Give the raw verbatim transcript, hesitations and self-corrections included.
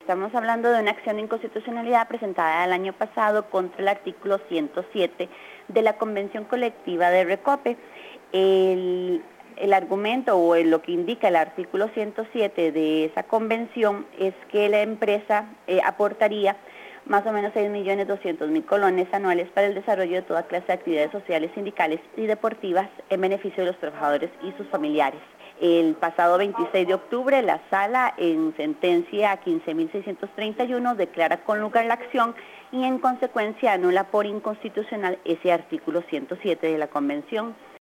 estamos hablando de una acción de inconstitucionalidad presentada el año pasado contra el artículo ciento siete de la Convención Colectiva de Recope. El, el argumento o lo que indica el artículo ciento siete de esa convención es que la empresa eh, aportaría más o menos seis millones doscientos mil colones anuales para el desarrollo de toda clase de actividades sociales, sindicales y deportivas en beneficio de los trabajadores y sus familiares. El pasado veintiséis de octubre, la Sala, en sentencia quince mil seiscientos treinta y uno, declara con lugar la acción y en consecuencia anula por inconstitucional ese artículo ciento siete de la Convención.